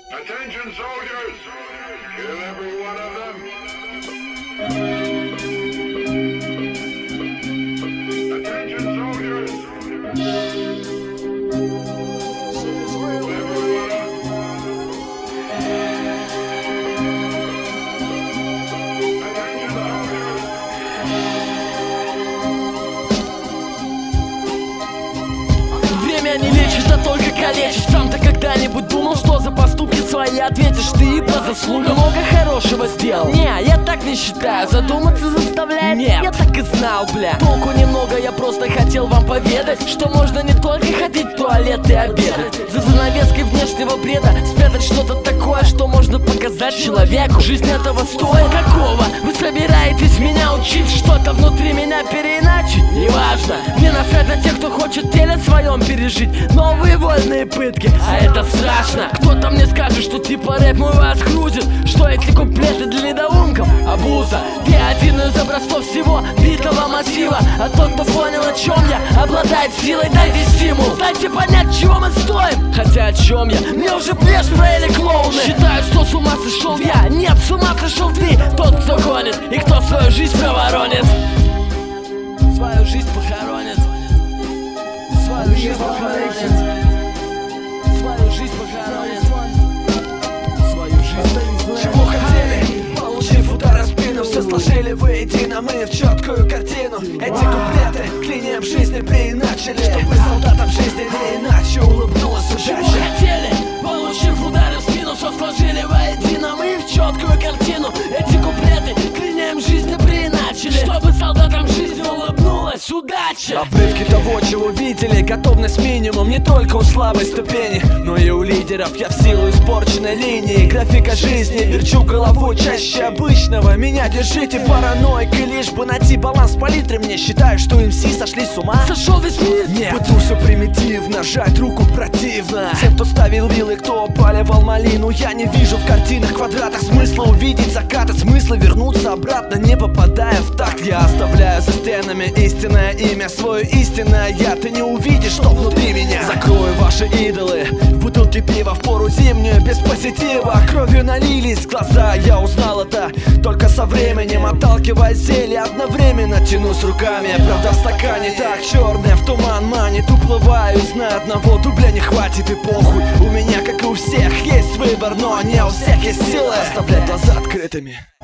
Attention soldiers! Kill every one of them! Attention soldiers! Время не лечит, а только калечит. Сам ты когда-нибудь думал, что за поступки свои ответишь ты по заслугам? Много хорошего сделал? Не, я так не считаю. Задуматься заставляет? Нет, я так и знал, бля. Толку немного, я просто хотел вам поведать, что можно не только ходить в туалет и обедать. За занавеской внешнего бреда спрятать что-то такое, что можно показать человеку. Жизнь этого стоит. Какого? Вы собираетесь меня учить что-то внутри меня переиначить? Неважно. Мне насрать на тех, кто хочет в теле своем пережить новые вольные пытки, а это страшно. Кто-то мне скажет, что типа рэп мой вас грузит, что эти куплеты для недоумков абуза. Ты один из образцов всего битого массива, а тот, кто понял, о чем я, обладает силой. Дайте стимул, дайте понять, чего мы стоим. Хотя о чем я? Мне уже плешь проели клоуны. Считаю, что с ума сошел я. Нет, с ума сошел ты, тот, кто гонит и кто свою жизнь проворонит. Свою жизнь похоронит. Свою жизнь похоронит. Свою жизнь похоронит. Свою жизнь. Чего хотели? Получив удар в спину, все сложили воедино мы в четкую картину. Эти куплеты клиньем жизни переиначили, чтобы солдатам жизни не иначе улыбнулась Чего удача. хотели? Получив удар в спину, все сложили воедино мы в четкую картину. Эти куплеты клиньем жизни переиначили, чтобы солдатам жизни улыбнулась удача. Обрывки того, чего видели, готовность минимум не только у слабой ступени, но и у лидеров. Я в силу испорченной линии, графика жизни верчу головой чаще обычного. Меня держите параноикой, лишь бы найти баланс палитры. Мне считаю, что МС сошли с ума. Сошел весь мир? Нет, пытаюсь все примитивно, жать руку противно. Тем, кто ставил вилы, кто опаливал малину. Я не вижу в картинах, квадратах смысла увидеть закаты, смысла вернуться обратно, не попадая в такт. Я оставляю за стенами истинное имя, свое истинное я. Ты не увидишь, что внутри меня. Закрою ваши идолы в бутылке пива в пору зимнюю, без позитива. Кровью налились глаза, я узнал это только со временем. Отталкивая зелье, одновременно тянусь руками. Правда в стакане так черная, в туман манит. Уплываю, знаю одного, дубля не хватит и похуй. У меня, как и у всех, есть выбор, но не у всех есть силы оставлять глаза открытыми.